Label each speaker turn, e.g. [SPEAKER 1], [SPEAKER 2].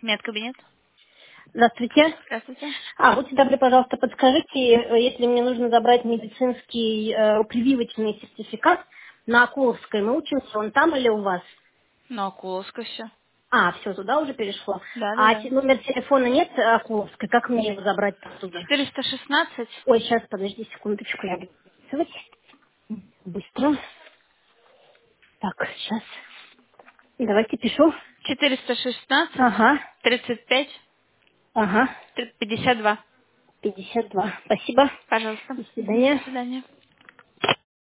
[SPEAKER 1] Медкабинет.
[SPEAKER 2] Здравствуйте.
[SPEAKER 1] Здравствуйте.
[SPEAKER 2] Будьте добры, пожалуйста, подскажите, если мне нужно забрать медицинский прививочный сертификат на Окуловской, мы учимся, он там или у вас?
[SPEAKER 1] На Окуловской все.
[SPEAKER 2] Все, туда уже перешло.
[SPEAKER 1] Да, да, да.
[SPEAKER 2] Номер телефона нет Окуловской, как мне его забрать оттуда?
[SPEAKER 1] 416.
[SPEAKER 2] Ой, сейчас, подожди секундочку, я буду записывать. Быстро. Так, сейчас. Давайте пишу.
[SPEAKER 1] 416.
[SPEAKER 2] Ага,
[SPEAKER 1] 35.
[SPEAKER 2] ага,
[SPEAKER 1] 52.
[SPEAKER 2] 52. Спасибо.
[SPEAKER 1] Пожалуйста.
[SPEAKER 2] До
[SPEAKER 1] Мгм. До
[SPEAKER 2] свидания.
[SPEAKER 1] свидания.